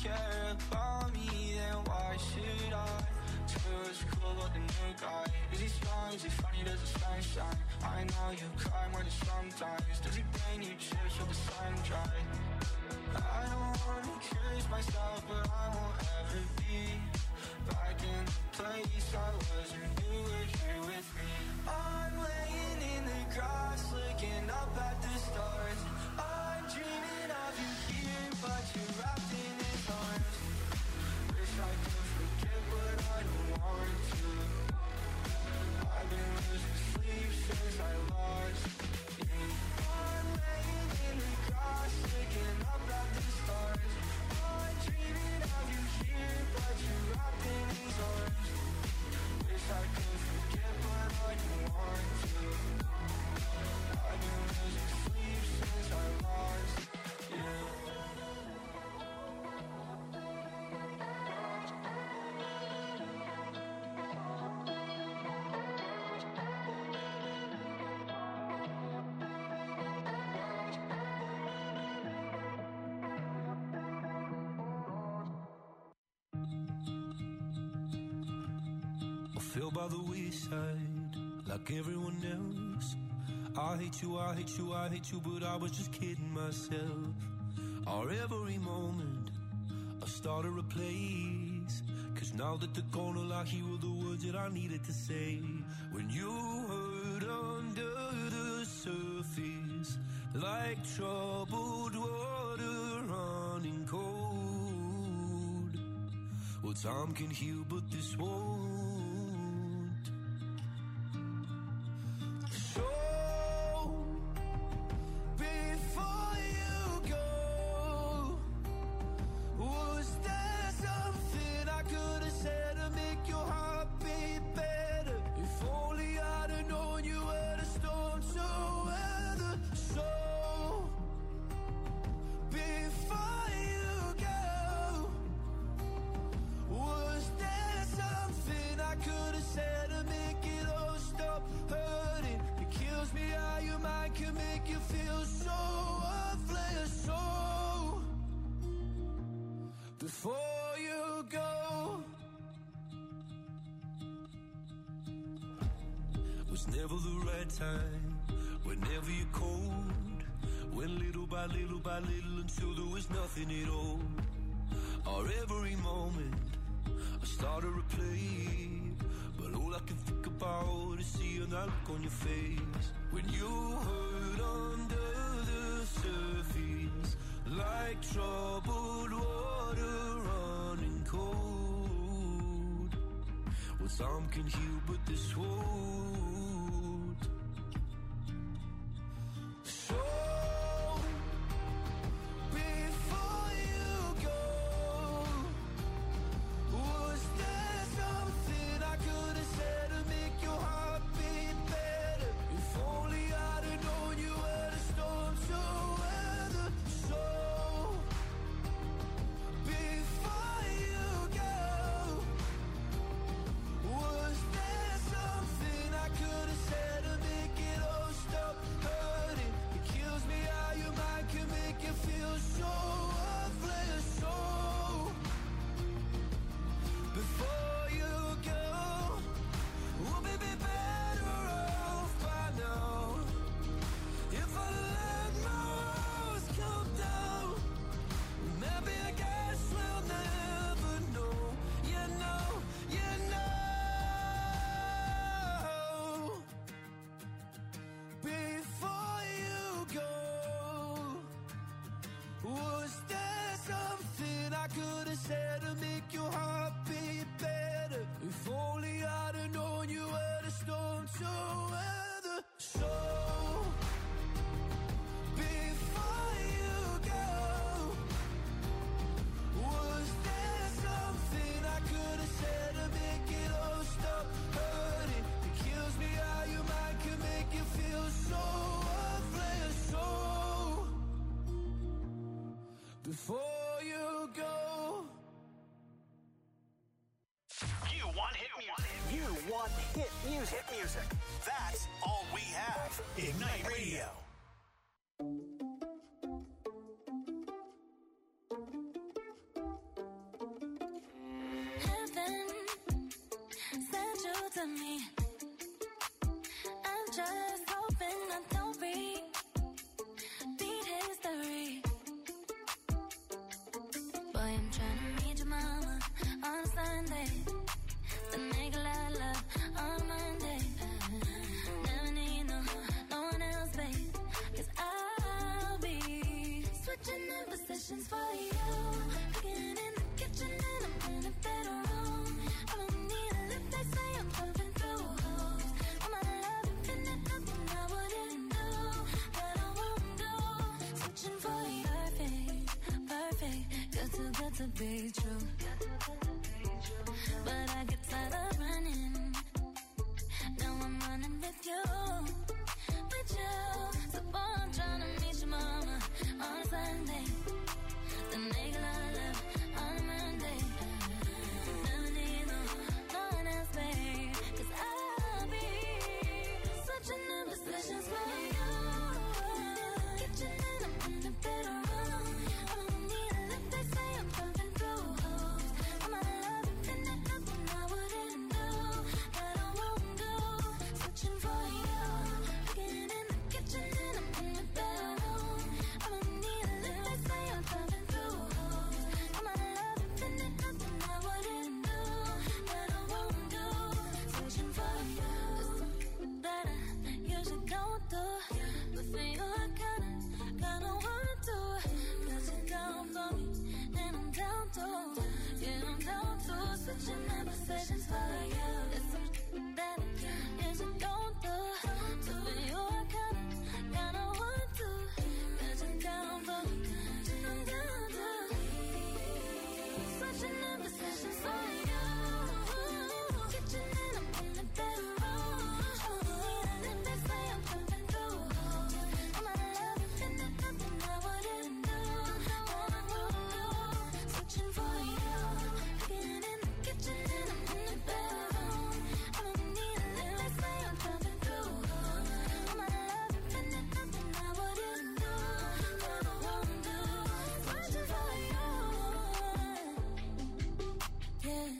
care about me, then why should I? Tell you it's cool about the new guy. Is he strong, is he funny, does the sunshine? I know you cry more than sometimes. Does he bring you chips with the sun dry? I don't wanna accuse myself, but I won't ever be back in the place I was when you were here with me. I'm laying in the grass, looking up at the stars. I'm dreaming of you here, but you're wrapped in his arms. Wish I could forget, but I don't want to. I've been losing sleep since I lost you. I'm laying in the grass, looking up at the stars. I'm dreaming of you here, but you're wrapped in his arms. Wish I could forget, but I don't want to. I've been losing sleep since I lost you. Fell by the wayside like everyone else. I hate you, I hate you, I hate you, but I was just kidding myself. Our every moment I started a place, 'cause now that they're gone, all I hear were the words that I needed to say. When you hurt under the surface, like troubled water running cold. Well, time can heal, but this won't. Before you go, was never the right time, whenever you're cold, went little by little by little until there was nothing at all. Our every moment I started to play, but all I can think about is seeing that look on your face. When you hurt under the surface, like troubled water running cold. Well, some can heal, but this won't. So, before you go, was there something I could have said to make your heart beat better? If only I'd have known you were the storm to weather. So, before you go, was there something I could have said to make it all stop hurting? It kills me how your mind can make you feel so worthless. So, before you go, we'll be better off by now. If I let my walls come down, maybe I guess we'll never know. You know, you know. Before you go, was there something I could have said to make your heart beat better? If only I'd have known you were the storm to weather. So, before you go, was there something I could have said to make it all stop hurting? It kills me how your mind can make you feel so worthless. So, before you go. You want hit music. You want hit music. Hit music. That's all we have. Ignite Radio. want you to me. I'm just hoping I don't repeat history. Boy, I'm trying to meet your mama on Sunday, then make a lot of love on Monday. Never need no one else, babe, 'cause I'll be switching in positions for you. Cooking in the kitchen and I'm in the bedroom. I don't need a lift, they say I'm pumping through holes. All my love infinite, nothing I wouldn't do, that I won't do. Switching for you, perfect, good to be true. But I get tired of running. Now I'm running with you. So boy, I'm trying to meet your mama on Sunday, then make a lot of love on Monday. Never need no one else, babe, 'cause I'll be switching in positions for you. Kitchen and I'm in the bedroom. I don't need a lift, they say I'm pumping through holes. All my love infinite, nothing I wouldn't do, that I won't do. Switching for you. Cooking in the kitchen and I'm in the bedroom. I don't need a lift, they say I'm pumping through holes. All my love infinite, nothing I wouldn't do, that I won't do. Switching for you. That I usually don't do, but for you I kinda want to. 'Cause you're down for me and I'm down to, yeah, I'm down to. Switching in positions for you. It's something that I usually don't do, so for you I kinda want to. 'Cause you're down for me and I'm down to. Switching in positions for you. Kitchen and I'm in the bedroom. I don't need a lift, they say I'm pumping through holes. All my love infinite, nothing I wouldn't do, that I won't do. Switching for you. Cooking in the kitchen and I'm in the bedroom. I don't need a lift, they say I'm pumping through holes. All my love infinite, nothing I wouldn't do, that I won't do. Switching for you. Yeah.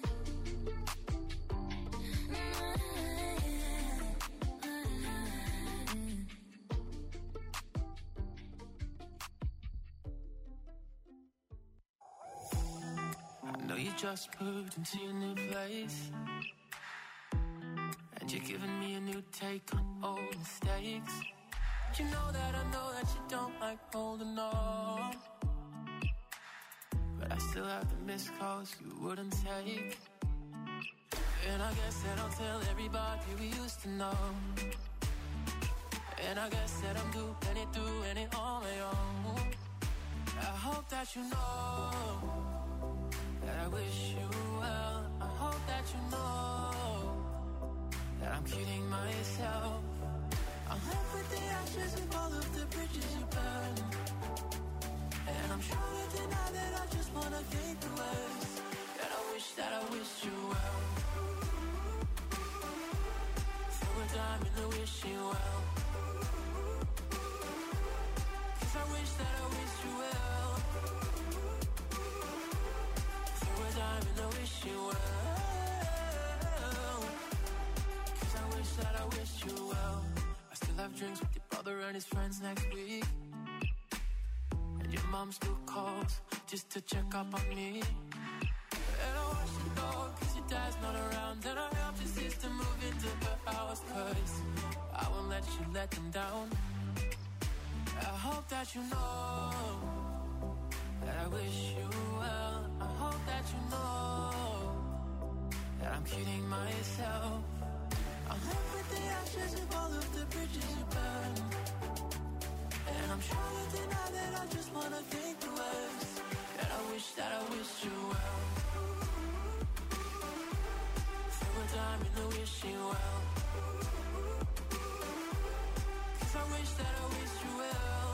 I know you just moved into your new place, and you're giving me a new take on old mistakes. You know that you don't like holding on, but I still have the missed calls you wouldn't take. And I guess that I'll tell everybody we used to know. And I guess that I'm doing it on my own. I hope that you know that I wish you well. I hope that you know that I'm kidding myself. I'm left with the ashes of all of the bridges you burned, and I'm sure to deny that I just wanna think the worst. That I wish you well. Throw a dime in the wishing well, 'cause I wish you well. Throw a dime in the wishing well, 'cause I wish you well. I still have drinks with your brother and his friends next week, and your mom still calls just to check up on me. And I watch you go 'cause your dad's not around, and I helped your sister move into her house 'cause I won't let you let them down. I hope that you know that I wish you well. I hope that you know that I'm kidding myself. I'm left with the ashes of all of the bridges you burned, and I'm sure to deny that I just wanna think the worst. That I wish you well. Throw a dime in the wishing well, 'cause I wish you well.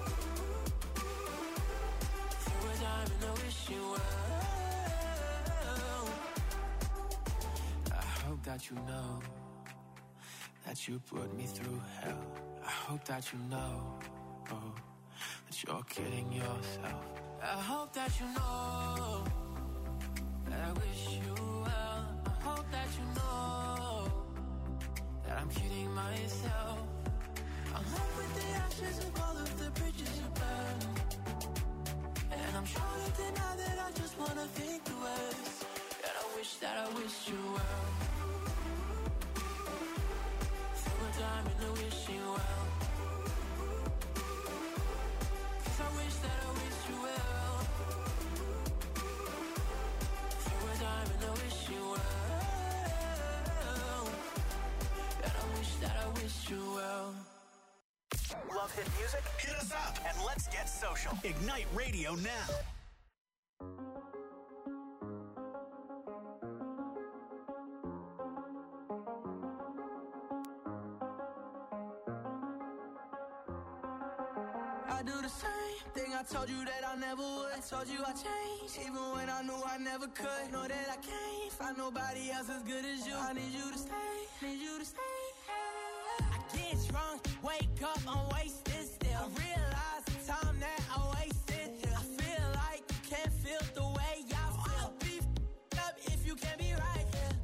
Throw a dime in the wishing well. I hope that you know that you put me through hell. I hope that you know that you're kidding yourself. I hope that you know that I wish you well. I hope that you know this hell. I'm left with the ashes of all of the bridges you burned. And I'm sure to deny that I just wanna think the worst. And I wish that I wished you well. Throw a dime in the wishing well. 'Cause I wish that I wished you well. Throw a dime in the wishing well. And I wish that I wished you well. Love hit music? Hit us up and let's get social. Ignite Radio now. I do the same thing I told you that I never would. I told you I changed, even when I knew I never could. Know that I can't find nobody else as good as you. I need you to stay, need you to stay. I get drunk, wake up, I'm wasted still. I realize the time that I wasted here. I feel like you can't feel the way I feel. I'll be f***ed up if you can't be right here.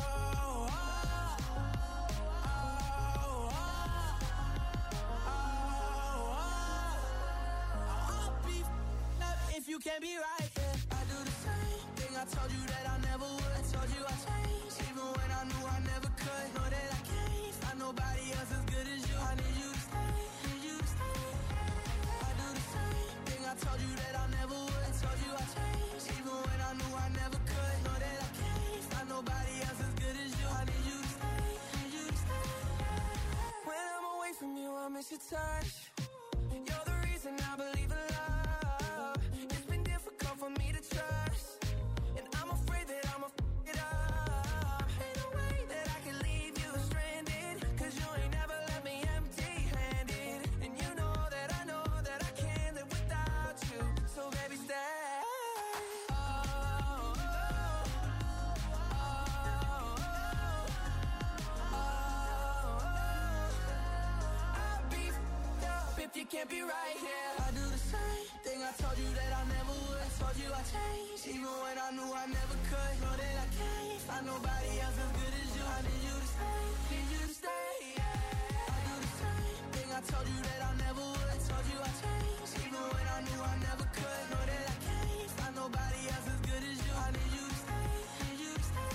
If you can't be right, yeah. I do the same thing I told you that I never would. I told you I changed, even when I knew I never could. Know that I can't find nobody else as good as you. I need you to stay, need you to stay. I do the same thing I told you that I never would. I told you I changed, even when I knew I never could. Know that I can't find nobody else as good as you. I need you to stay, need you to stay. When I'm away from you, I miss your touch. You're the reason I believe in love. For me to trust, and I'm afraid that I'ma f*** it up. Ain't no way that I can leave you stranded, 'cause you ain't never left me empty-handed. And you know that I can't live without you. So baby, stay. I'll be f***ed up if you can't be right here. I do the same thing I told you that I never would. I told you I changed, even when I knew I never could. Know that I can't find nobody else as good as you. I need you to stay, need you to stay, yeah. I do the same thing I told you that I never would. I told you I changed, even when I knew I never could. Know that I can't find nobody else as good as you. I need you to stay, need you to stay.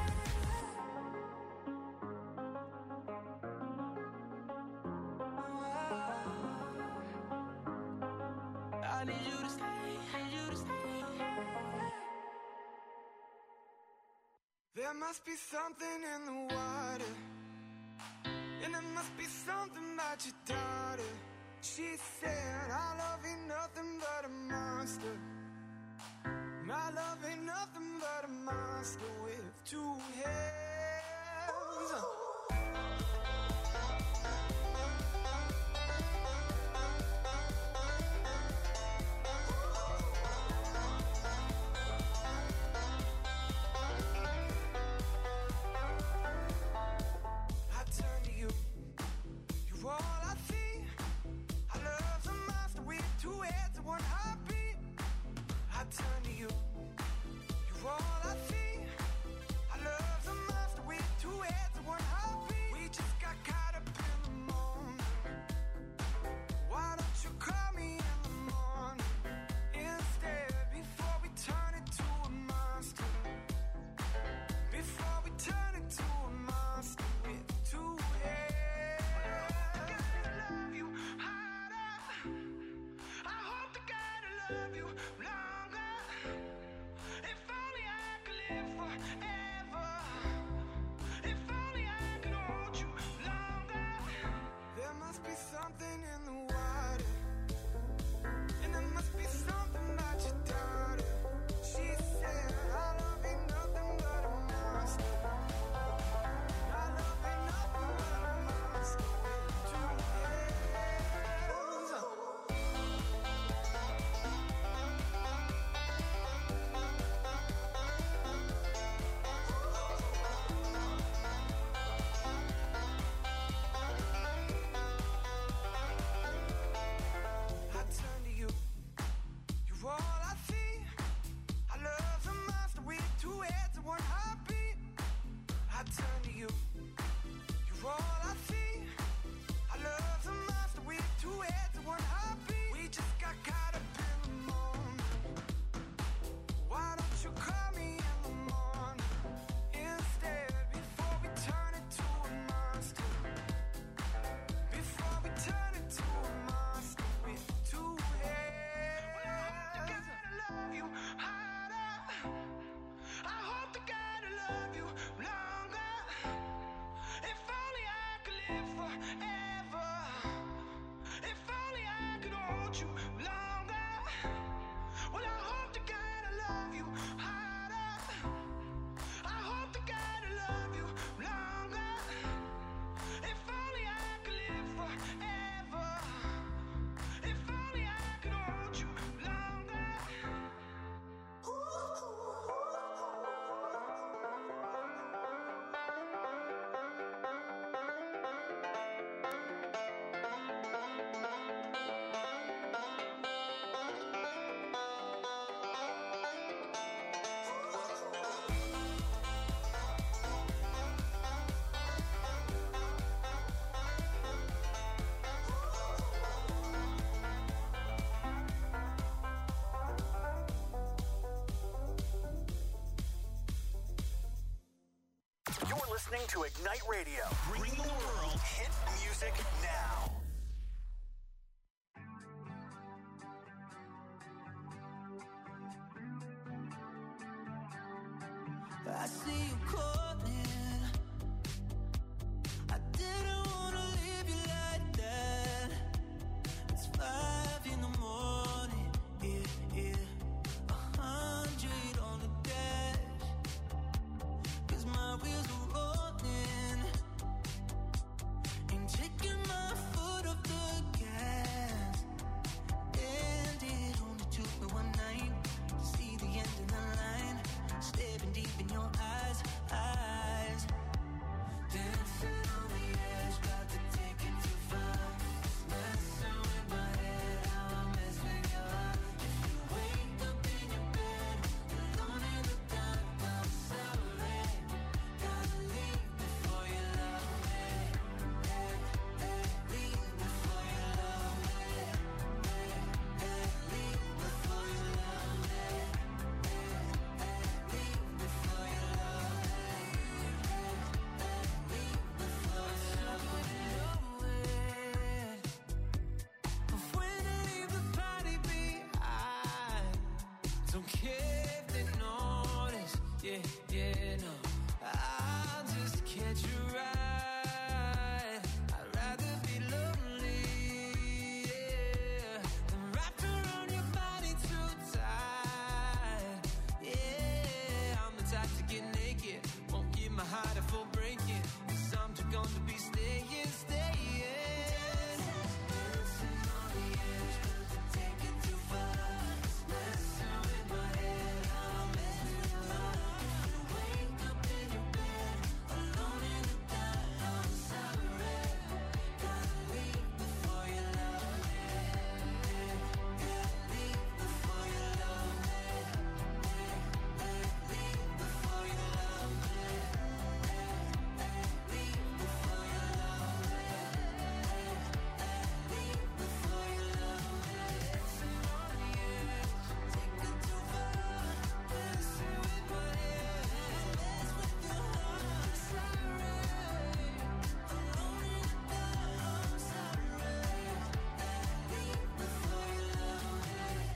I need you to stay, need you to stay. There must be something in the water, and there must be something about your daughter. She said, our love ain't nothing but a monster. My love ain't nothing but a monster with two heads. All I see, I love a monster with two heads and one heartbeat. I turn to you, you're all I see. I love a monster. listening to Ignite Radio, bringing the world hit music now. I see you calling. I didn't wanna leave you like that. It's 5 in the morning, yeah. 100 on the dash, 'cause my wheels are rolling. Ain't taking my foot off the gas. Ended only took me one night to see the end of the line. Staring deep in your eyes. Dancing on the edge, about to take it too far. Messing with my head, how I mess with your heart. If you wake up in your bed, alone in the dark, I'm sorry. Gotta leave before you love me. Leave before you love me. Leave before you love me. Don't care if they notice, yeah, no. I'll just catch a ride. I'd rather be lonely, yeah, than wrapped around your body too tight. Yeah, I'm the type to get naked, won't give my heart a full breaking, 'cause I'm too gone to be staying. Dancing on the edge, but to take it too far. Messing with my head, I'll mess with your heart. You wake up in your bed, alone in the dark, I'm sorry. Gotta leave before you love me. Leave before you love me. Leave before you love me. Leave before you love me. Leave before you love me. Dancing on the edge, take it too far. Messing with my head, mess with your heart. Sorry, alone in the dark, I'm sorry. Leave before you love me.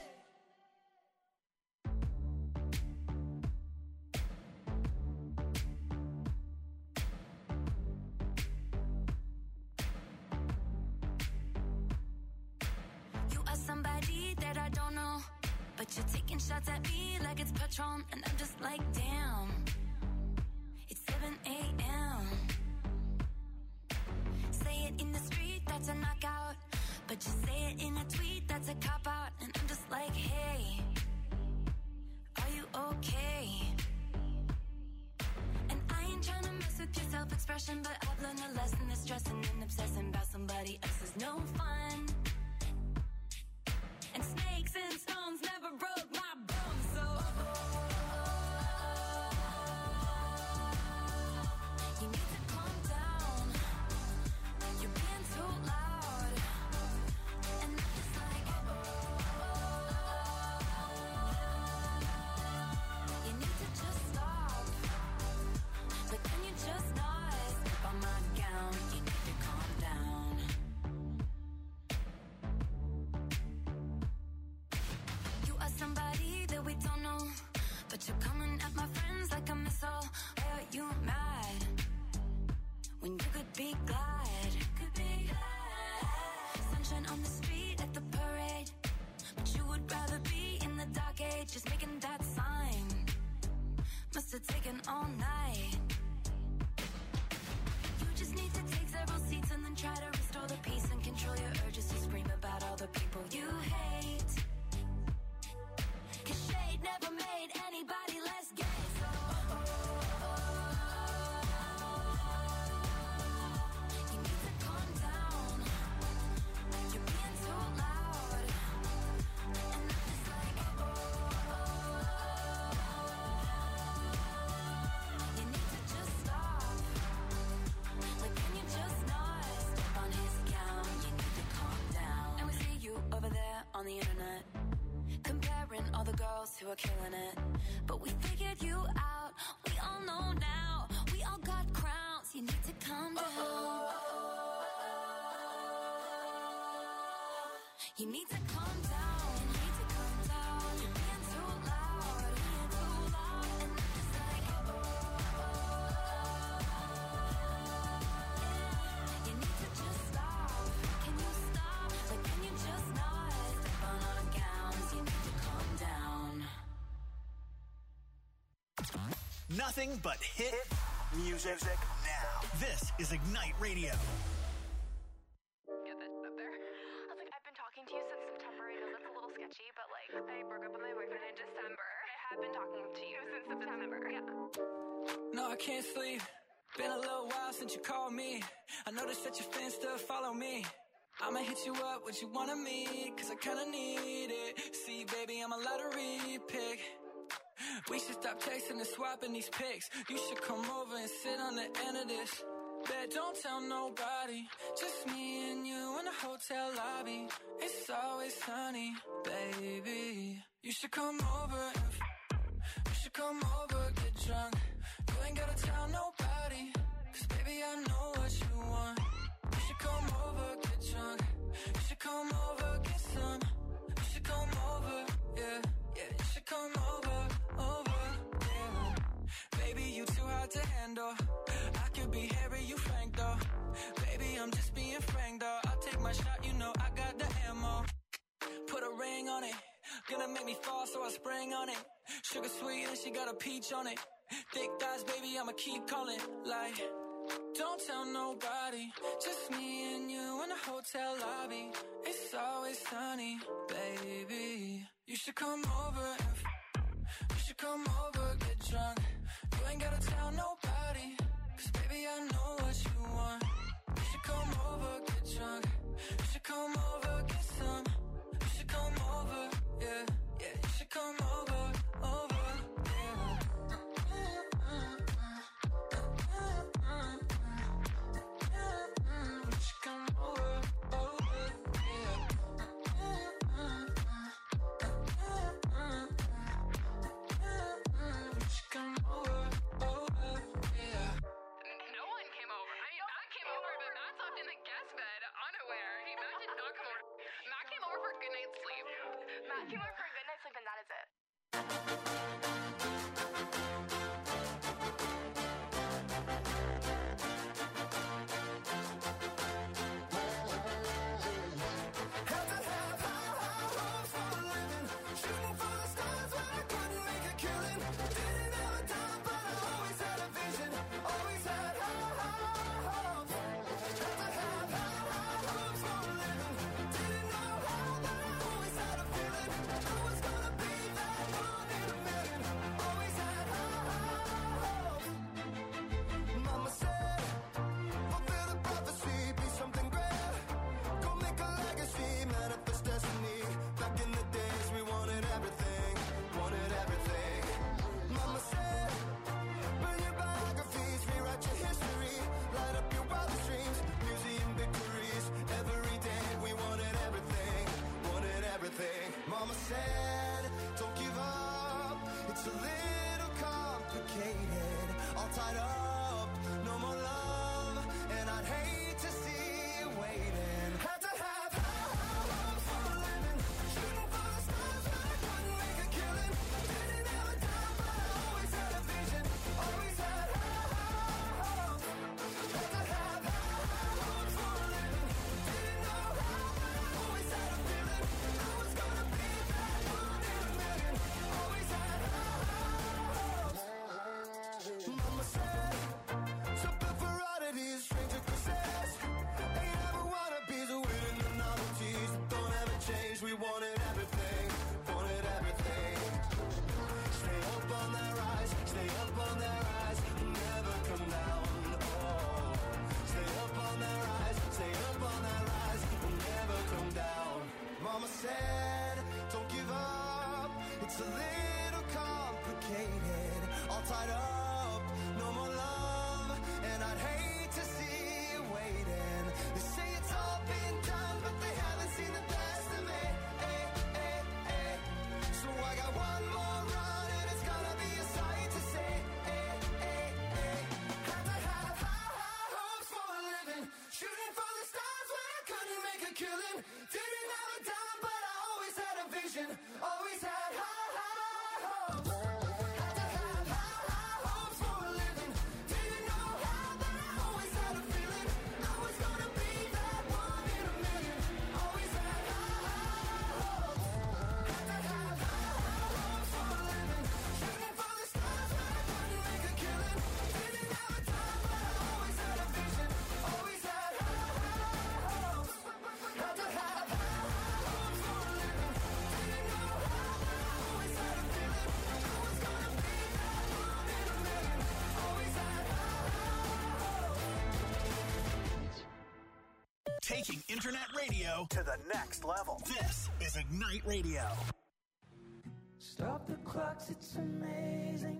You are somebody that I don't know, but you're taking shots at me like it's Patron, and I'm just like, damn. It's 7 a.m. Say it in the street, that's a knockout, but you say it in a tweet, that's a cop-out, and I'm just like, hey, are you okay? And I ain't trying to mess with your self-expression, but I've learned a lesson that stressing and obsessing about somebody else is no fun. And snakes and stones never broke my bones, so you need to calm down. You're being too loud, and I'm just like, you need to just stop. But can you just not step on my gown? You need to calm down. You are somebody that we don't know, but you're coming at my friends like a missile. Why are you mad when you could be glad? Sunshine on the street at the parade, but you would rather be in the dark age, just making that sign. Must have taken all night. You just need to take several seats and then try to restore the peace and control your urges to scream about all the people you hate. 'Cause shade never made anybody less gay, so you need to calm down. You're being too loud, and I'm just like, you need to just stop. Like, can you just not step on his gown? You need to calm down. And we see you over there on the internet, comparing all the girls who are killing it. But we figured you out, we all know now. We all got crowns. You need to calm down. You need to calm down. You're being too loud. Being too loud. And I'm just like, you need to just stop. Can you stop? Like, can you just not step on our gowns? You need to calm down. Nothing but hit music now. This is Ignite Radio. Get that up there. I was like, I've been talking to you since September. I know that's a little sketchy, but like, I broke up with my boyfriend in December. I have been talking to you since September. Yeah. No, I can't sleep. Been a little while since you called me. I noticed that your fans still follow me. I'ma hit you up, what you wanna meet, cause I kinda need it. See, baby, I'm a lottery pick. We should stop texting and swapping these pics. You should come over and sit on the end of this. Bet don't tell nobody. Just me and you in the hotel lobby. It's always sunny, baby. You should come over and you should come over, get drunk. You ain't gotta tell nobody, cause baby I know what you want. You should come over, get drunk. You should come over, get some. You should come over, yeah, yeah. You should come over, yeah. Baby, you too hard to handle. I could be Harry, you Frank though. Baby, I'm just being frank though. I'll take my shot, you know I got the ammo. Put a ring on it. Gonna make me fall, so I sprang on it. Sugar sweet and she got a peach on it. Thick thighs, baby, I'ma keep calling. Like, don't tell nobody. Just me and you in the hotel lobby. It's always sunny, baby. You should come over and you should come over, get drunk. You ain't gotta tell nobody, cause baby I know what you want. You should come over, get drunk. You should come over, get some. You should come over, yeah, yeah. You should come over, yeah. You should come over, yeah. You should come over, yeah. No one came over. I mean, Matt came over, but Matt slept in the guest bed, unaware. Matt did not come over. Matt came over for a good night's sleep. Matt came over for a good night's sleep, and that is it. Mama said, don't give up, it's a little complicated, all tied up, no more love, and I'd hate to see you waiting. Had to have high hopes for a living, shooting for the stars, but I couldn't make a killing. Didn't have a doubt, but I always had a vision, always had high hopes. Had to have high hopes for a living, didn't know how, but I always had a feeling I was gonna be that one in a million. Always had high Taking internet radio to the next level. This is Ignite Radio. Stop the clocks, it's amazing.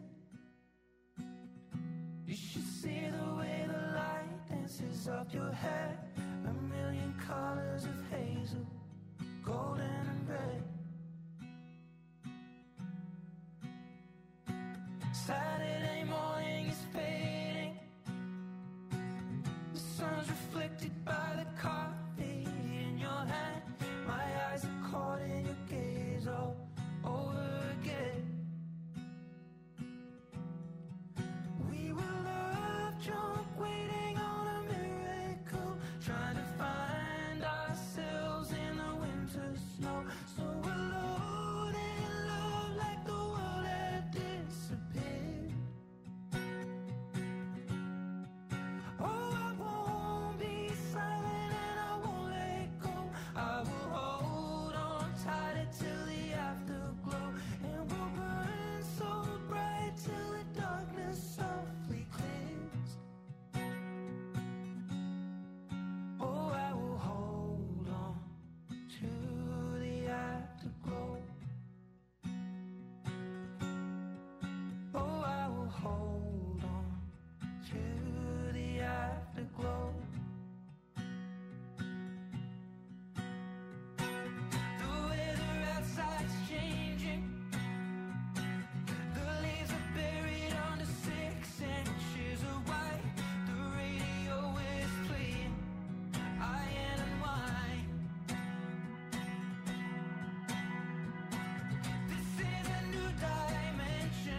You should see the way the light dances up your hair. 1,000,000 colors of hazel, golden and red. Saturday morning is fading. The sun's reflected by the coffee in your hand. My eyes are caught in your gaze all over again. We were love drunk, waiting on a miracle, trying to find ourselves in the winter snow. So alone in love, like the world had disappeared. Oh, I won't be silent and I won't let go. I will hold on tighter till the afterglow, and we'll burn so bright till the darkness softly clears. Oh, I will hold on to the afterglow. Oh, I will hold on to the afterglow. The weather outside's changing. The leaves are buried under 6 inches of white. The radio is playing Iron and Wine. This is a new dimension.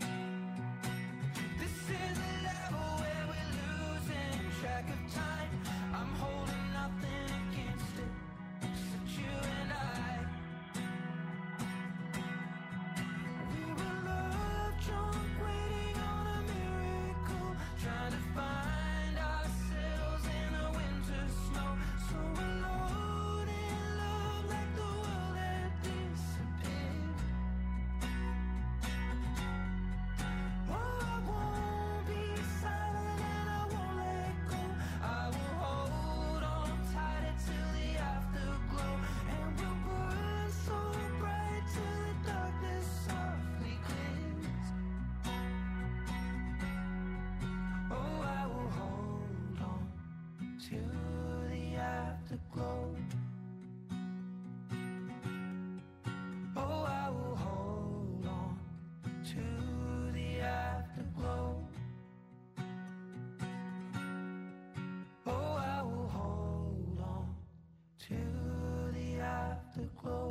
This is a level where we're losing track of time. I'm holding nothing against it, just you and I. We were love drunk, waiting on a miracle, trying to find ourselves in the winter snow. So alone in love, like the world had disappeared. Oh, I won't be silent and I won't let go. I will hold on tighter till the afterglow, and we'll burn so bright till the darkness softly clears. Oh, I will hold on to the afterglow. Oh, I will hold on to the afterglow. Oh, I will hold on to the afterglow.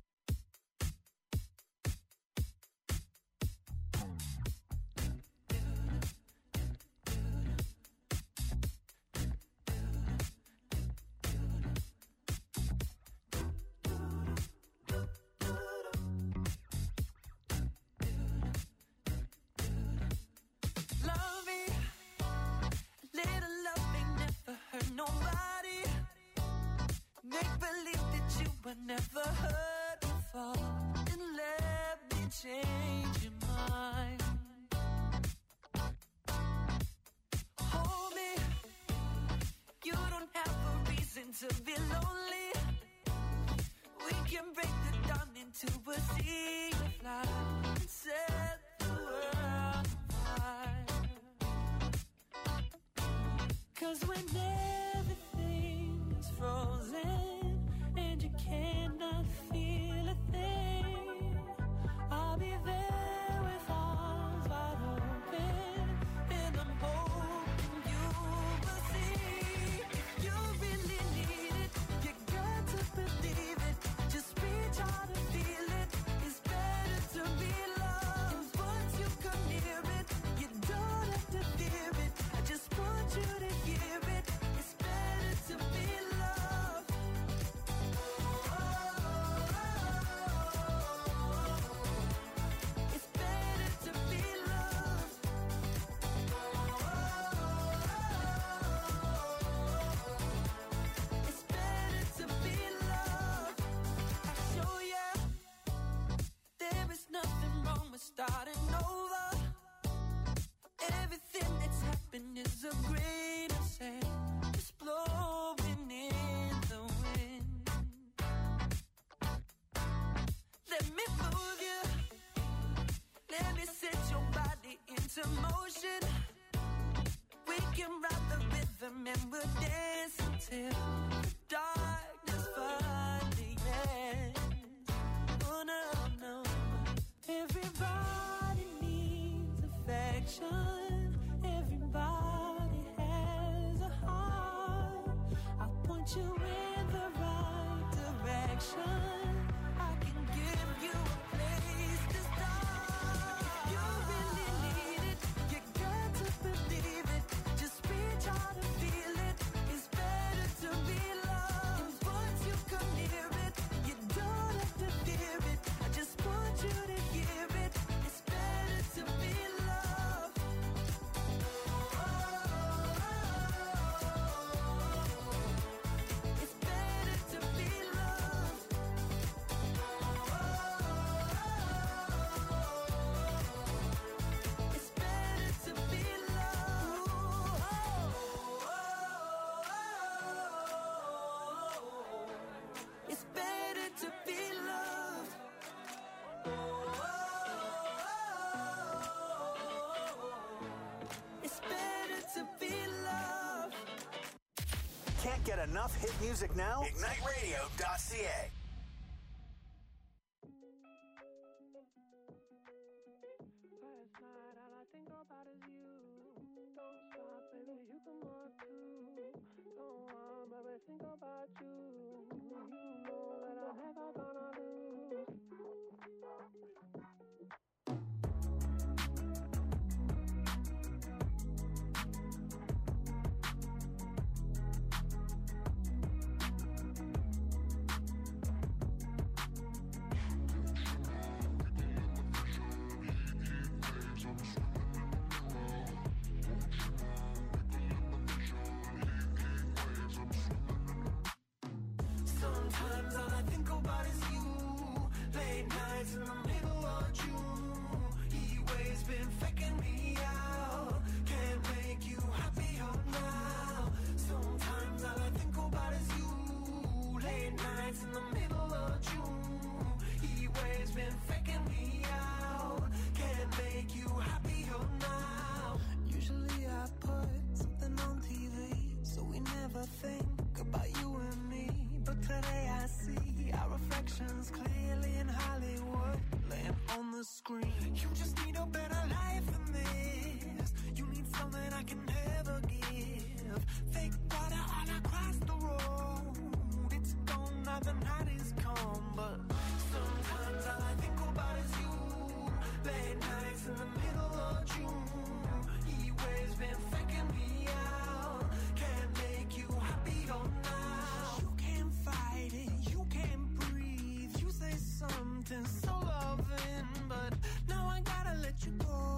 Loving, little loving never hurt nobody. Make believe that you were never hurt before, and let me change your mind. Hold me, you don't have a reason to be lonely. We can break the dawn into a sea of light and set the world afire. 'Cause when everything's frozen and you cannot feel a thing, I'll be there with arms wide open, and I'm hoping you will see. If you really need it, you got to believe it. Just reach out and feel it. It's better to be but dance until the darkness finally ends. Oh no, no. Everybody needs affection. Everybody has a heart. I'll point you in the right direction. I can give you a place to start. If you really need it, you got to believe it. Just reach out and feel it. It's better to be loved. And once you come near it, you don't have to fear it. I just want you to hear it. It's better to be loved. It's better to be loved. It's better to be loved. It's better to be loved. It's better to be loved. Can't get enough hit music now? IgniteRadio.ca. Last night, all I think about is you. Don't stop, baby, you can more too. Don't want, baby, think about you. You know that I'm never gonna lose. Sometimes all I think about is you. Late nights in the middle of June. He waves been faking me out. Can't make you happier now. Sometimes all I think about is you. Late nights in the middle of June. He waves been faking me out. Can't make you happier now. Usually I put something on TV, so we never think about you and me. But today I see our reflections clearly in Hollywood, laying on the screen. You just need a better life than this. You need something I can never give. Fake water all across the road. It's gone now, the night is come. But sometimes all I think about is you. Late nights in the middle of June. He waves been faking me out. Can't make you happier now. You can't fight it, you can't breathe. You say something so loving, but now I gotta let you go.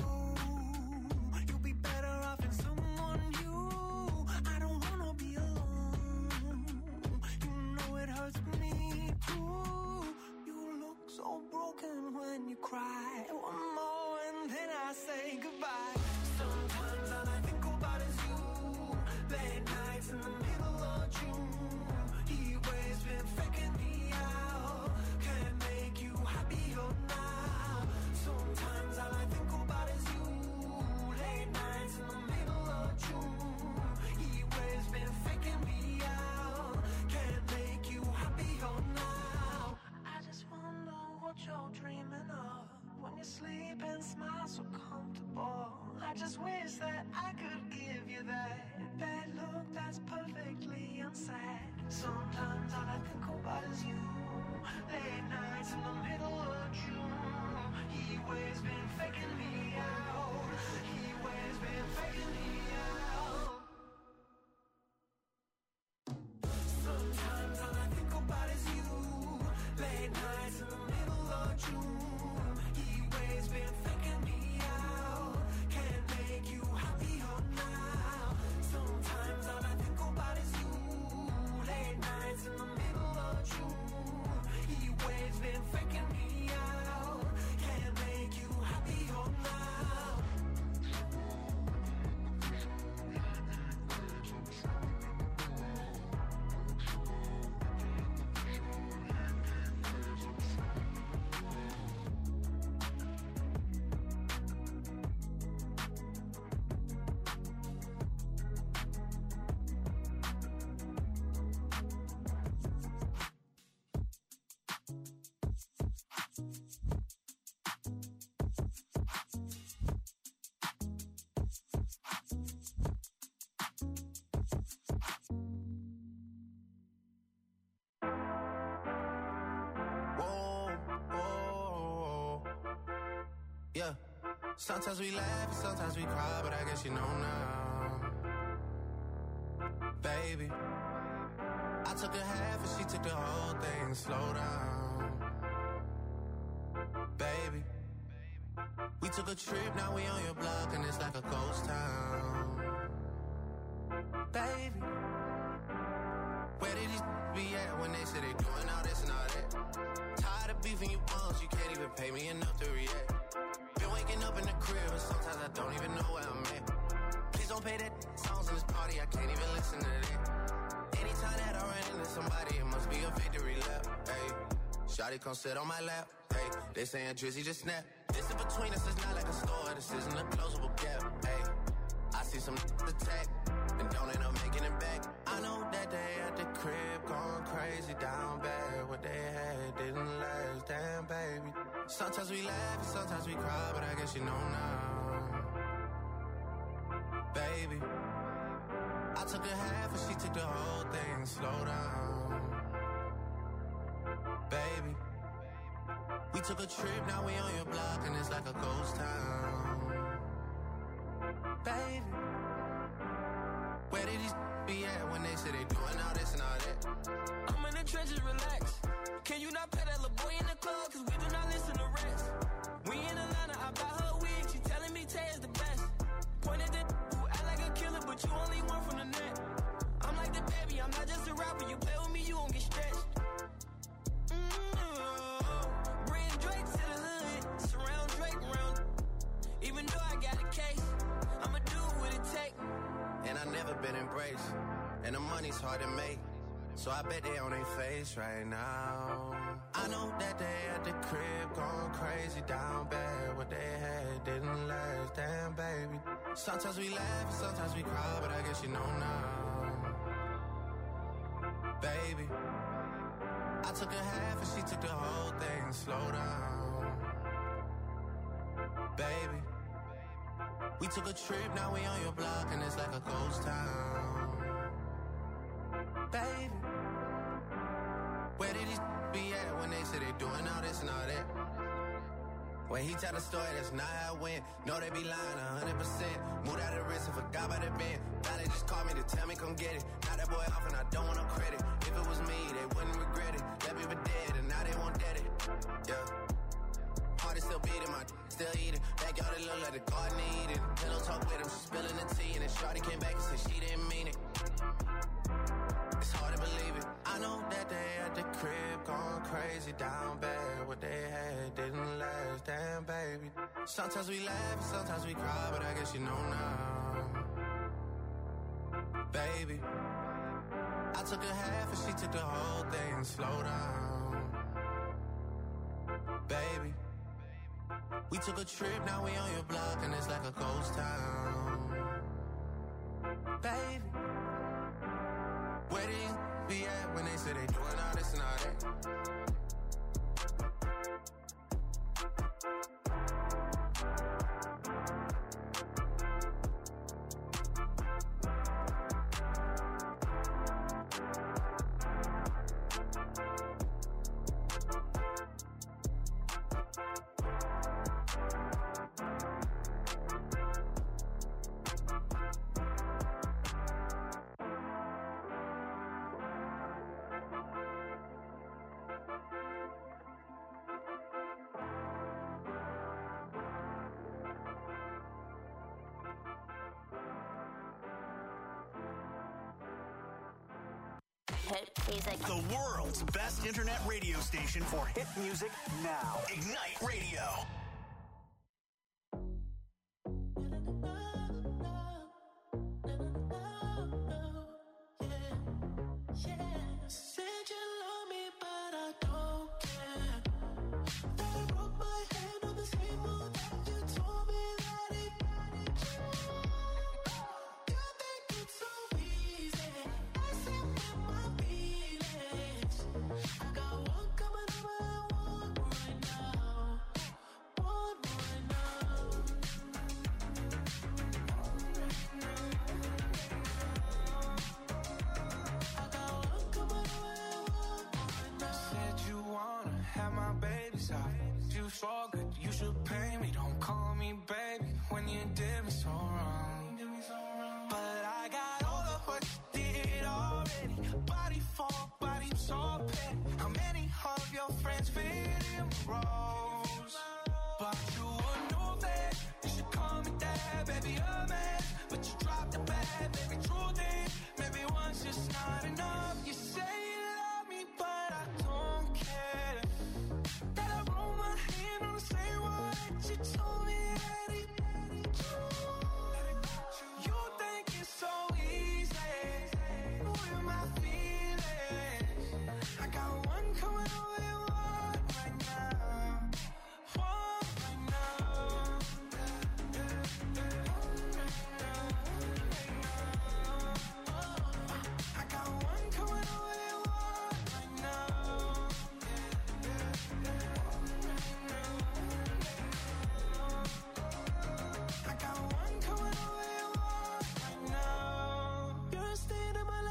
You'll be better off in someone new. I don't wanna be alone. You know it hurts me too. You look so broken when you cry. One more and then I say goodbye. Sometimes all I think about is you. Late nights in the middle of June. He waves been faking me out. Can't make you happier now. Sometimes all I think about is you. Late nights in the middle of June. He waves been faking me out. Can't make you happier now. I just wonder what you're dreaming of when you sleep and smile so comfortable. I just wish that I could give you that bad look that's perfectly unsaid. Sometimes all I think about is you. Late nights in the middle of June. He waves been faking me out. He waves been faking me out. Sometimes all I think about is you. Late nights in the middle of June. He waves been faking me out. Can't make you happier now. Sometimes all I think about is you. Late nights in the middle of June. He waves been faking me out. Can't make you happier now. Sometimes we laugh and sometimes we cry, but I guess you know now. Baby, I took a half and she took the whole thing. Slow down. Baby, we took a trip, now we on your block and it's like a ghost town. Baby, where did these be at when they say they doing all this and all that? Tired of beefing you bums, you can't even pay me enough to react. Been waking up in the crib and sometimes I don't even know where I'm at. Please don't pay that songs in this party, I can't even listen to that. Anytime that I run into somebody, it must be a victory lap. Hey, shawty come sit on my lap. Hey, they saying Drizzy just snap. This in between us is not like a store, this isn't a closable gap. Hey, I see some attack and don't end up making it back. I know that they at the crib going crazy down bad. What they had didn't last, damn baby. Sometimes we laugh and sometimes we cry, but I guess you know now. Baby, I took a half and she took the whole thing. Slow down. Baby, we took a trip, now we on your block and it's like a ghost town. Baby, where did these be at when they say they doing all this and all that? I'm in the trenches, relax. Can you not pay that little boy in the club? Cause we do not listen to rest. We in Atlanta, I buy her wig. She telling me Tay is the best. Pointed at who act like a killer, but you only one from the net. I'm like the baby, I'm not just a rapper. You play with me, you won't get stretched. Bring Drake to the hood. Surround Drake around. Even though I got a case, I'ma do what it take. And I never been embraced, and the money's hard to make, so I bet they on their face right now. I know that they at the crib going crazy down bad. What they had didn't last, damn baby. Sometimes we laugh and sometimes we cry, but I guess you know now. Baby, I took a half and she took the whole thing. Slow down. Baby, we took a trip, now we on your block and it's like a ghost town. Baby, where did these be at when they say they doing all this and all that? When he tell the story, that's not how it went. No, they be lying 100%. Moved out of the risk and forgot about the bend. Now they just called me to tell me come get it. Now that boy off and I don't want no credit. If it was me, they wouldn't regret it. That people dead and now they won't dead it. Yeah. Heart is still beating, my still eating. Backyard it look like the garden eating. Pillow talk with him, she spilling the tea. And then shawty came back and said she didn't mean it. It's hard to believe it. I know that they at the crib going crazy down bad. What they had didn't last, damn baby. Sometimes we laugh and sometimes we cry, but I guess you know now. Baby, I took a half and she took the whole thing. Slow down. Baby, we took a trip, now we on your block and it's like a ghost town. Baby, where did you be at when they say they doing all this and all that? Hit music. The world's best internet radio station for hit music now. Ignite Radio. So good, you should pay me. Don't call me babe.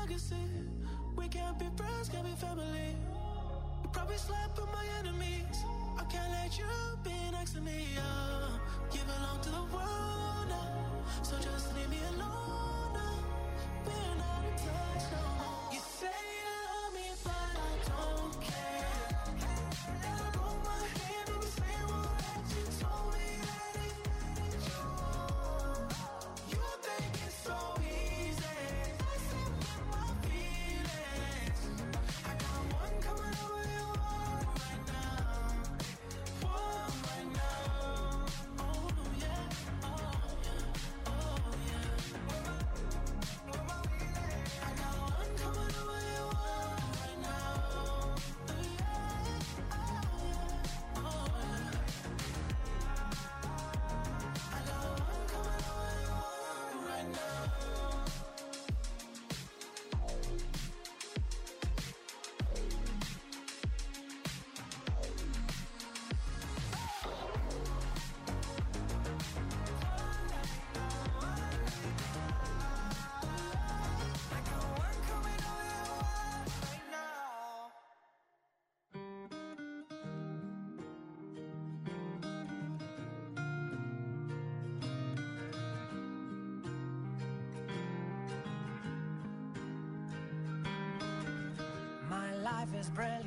legacy. We can't be friends, can't be family. You probably slept with my enemies. I can't let you be next to me. You belong to the world now, so just leave me alone now. We're not in touch no more. You say you love me, but I don't care. Never broke my hand in the same way that you told me that it you. You think it's so easy, messing with my feelings. I got one coming over your wall right now. One right now. Oh yeah, oh yeah, oh yeah. I got one coming over your wall right now. Yeah, oh yeah, oh yeah. I got one coming over your wall right now. I got one coming over your wall right now. My life is brilliant.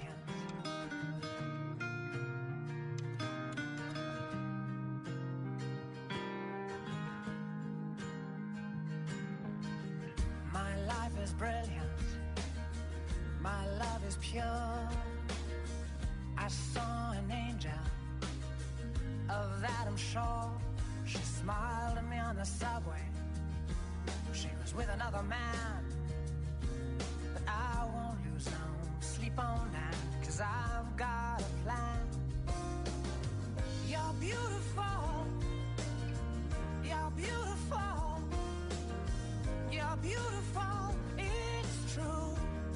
My life is brilliant. My love is pure. I saw an angel, of that I'm sure. She smiled at me on the subway. She was with another man. But I won't lose no sleep on that, 'cause I've got a plan. You're beautiful. You're beautiful. You're beautiful. It's true.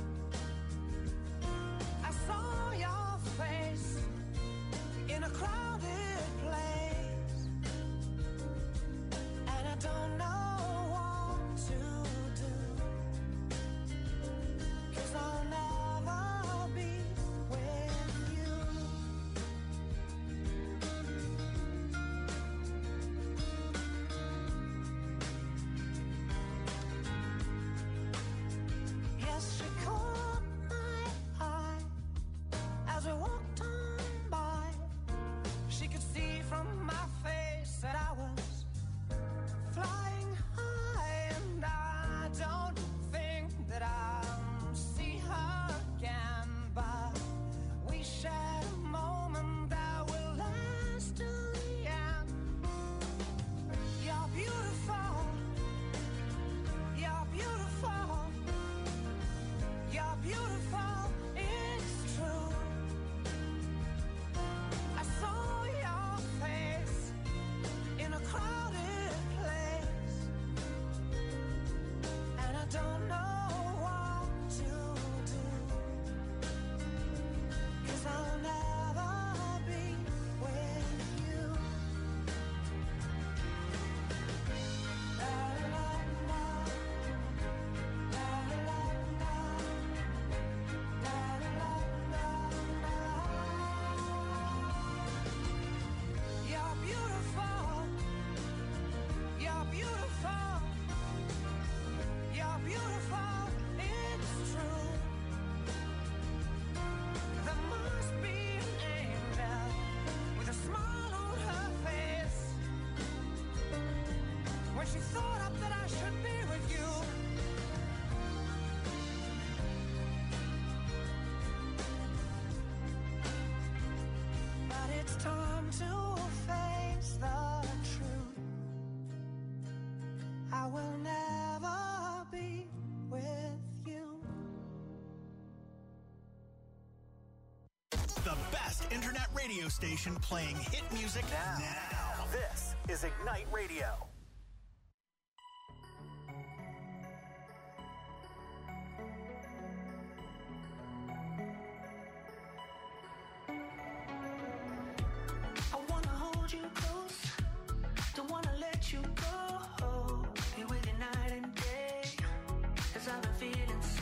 I saw your face in a crowded place, and I don't know what to do. 'Cause I'll never be with you. Yes, she caught my eye as we walked on by. She could see from my face that I was flying high, and I don't think that I'll see her again, but we shared a moment that will last till the end. You're beautiful. You're beautiful. You're beautiful. It's true. I saw your face in a crowded place, and I don't know what to do. 'Cause I'll never be with you. La la la la. La la la la. La la la la. You're beautiful. You're beautiful. You're beautiful. It's true. There must be an angel with a smile on her face when she thought up that I should be with you. But it's time to face the truth. I will never be with you. The best internet radio station playing hit music now. This is Ignite Radio. I wanna hold you close, don't wanna let you go. Be with you night and day, 'cause I've been feeling so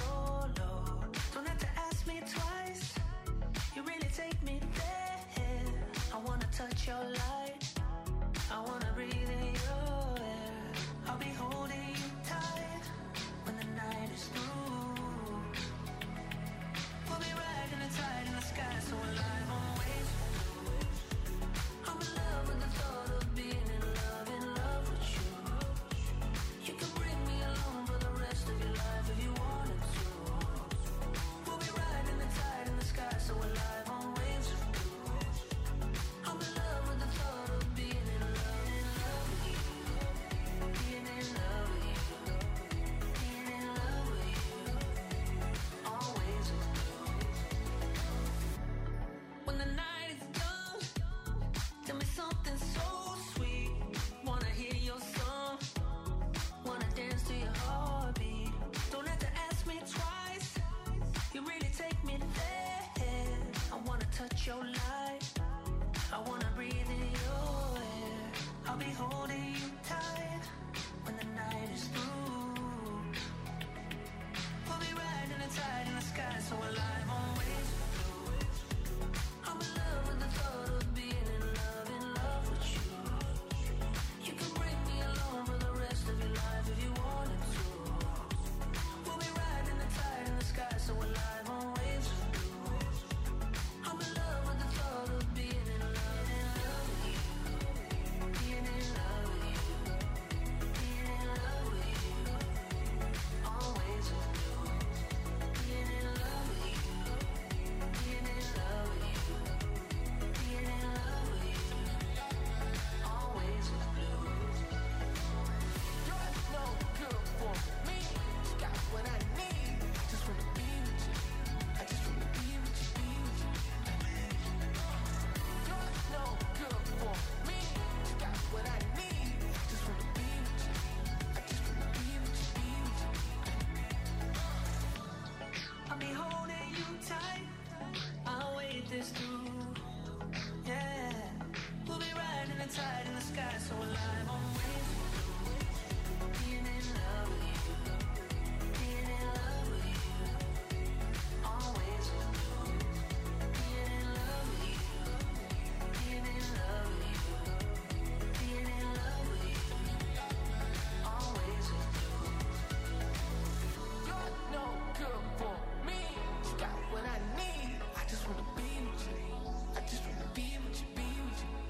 tide in the sky, so alive. Always being in love with you, being in love with you. Always being in love with you, being in love with you, being in love with you. Always with you. You're no good for me. You got what I need. I just wanna be with you. I just wanna be with you, be with you.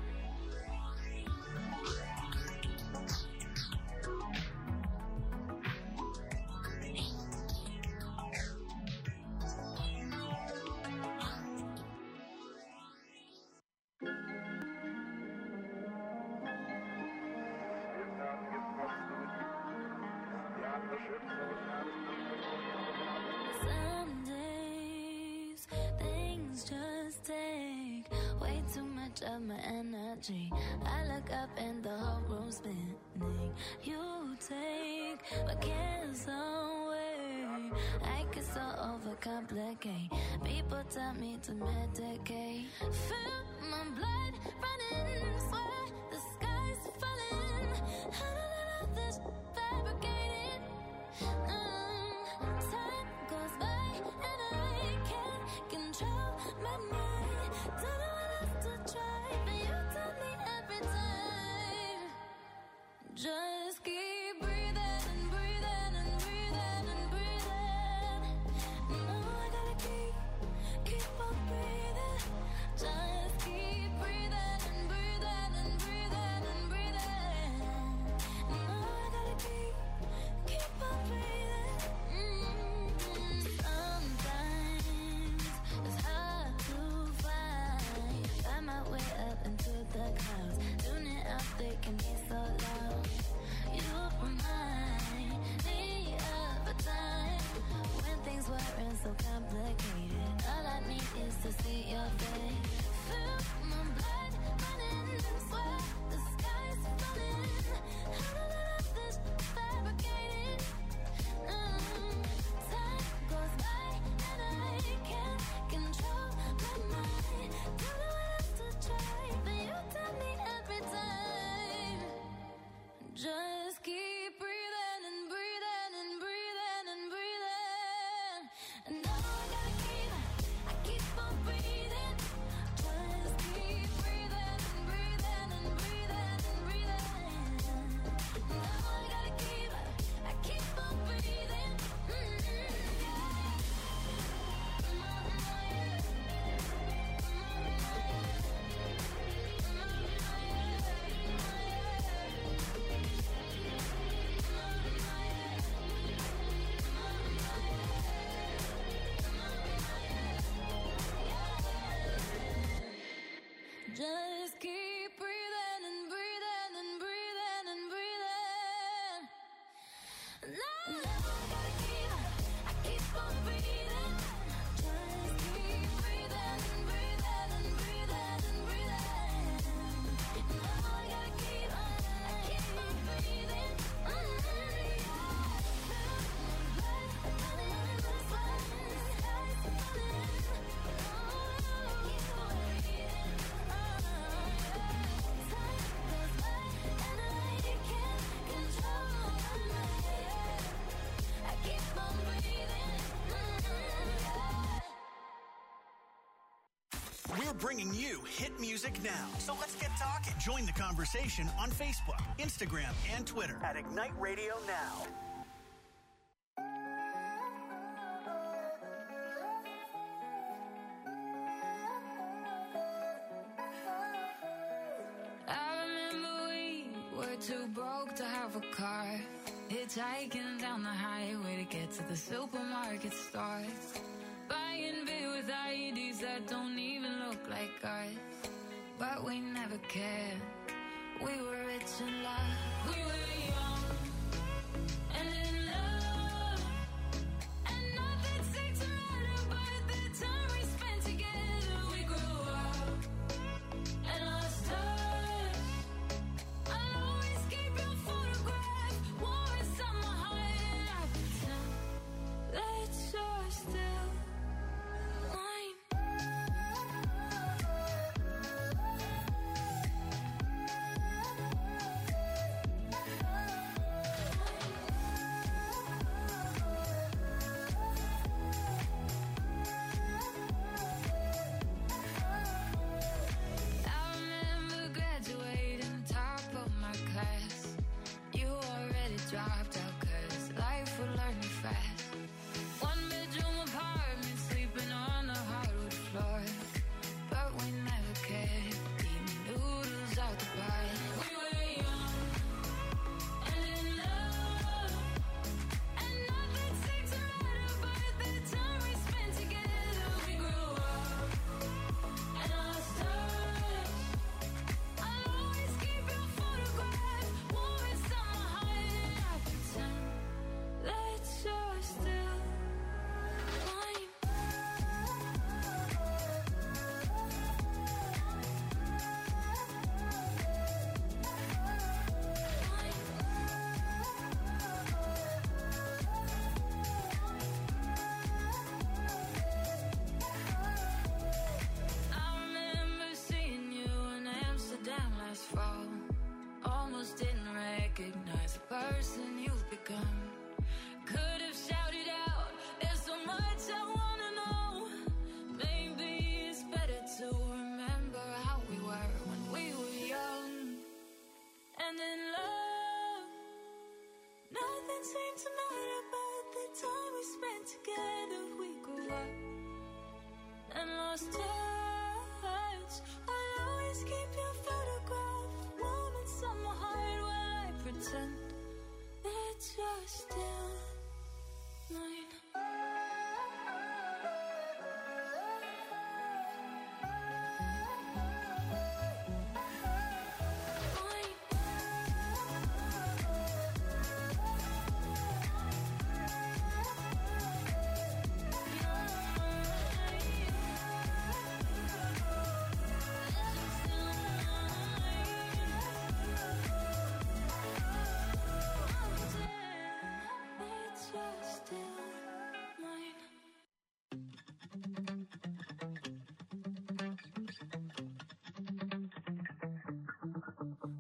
Some days things just take way too much of my energy. I look up and the whole room's spinning. You take my cares away. I get so overcomplicate. People tell me to medicate. Feel my blood running, swear the sky's falling. I don't know this fabricated. Time goes by and I can't control my mind. Don't know what else to try, but you tell me every time. Just keep breathing and breathing and breathing and breathing. No, I gotta keep on breathing. Just keep breathing and breathing and breathing and breathing. No, I gotta keep on breathing. Sometimes it's hard to find my way up into the clouds. Tuning out, they can be so loud. You remind me of a time when things weren't so complicated. All I need is to see your face. Feel my blood running, swear the sky's falling. I don't know this fabricated. Time goes by and I can't control my mind. Don't know what else to try, but you tell me every time. Just keep breathing and breathing and breathing and breathing. And now I keep on breathing. Just keep breathing and breathing and breathing and breathing. Now I keep on breathing. Just keep breathing and breathing and breathing and breathing. Now I keep on breathing. Just keep breathing and breathing and breathing and breathing. Now I keep on breathing. We're bringing you hit music now. So let's get talking. Join the conversation on Facebook, Instagram, and Twitter at Ignite Radio Now. I remember we were too broke to have a car. Hitchhiking down the highway to get to the supermarket stores. Buying beer with IEDs that don't even look like us. But we never cared. We were rich in love. We were young and in love. And nothing seemed to matter but the time we spent together. We grew up and lost touch. I'll always keep your photograph warm inside my heart. And I pretend that you're still mine.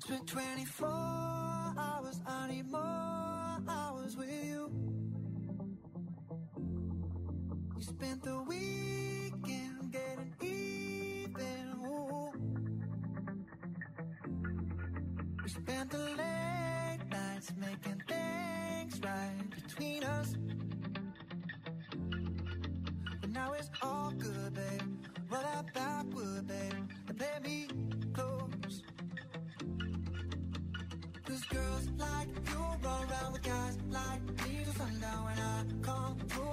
spent 24 hours, I need more hours with you. You spent the weekend getting even, ooh. We spent the late nights making things right between us. But now it's all good, babe. Roll that backward, babe, and play me close. 'Cause girls like you run around with guys like me till sundown. When I come through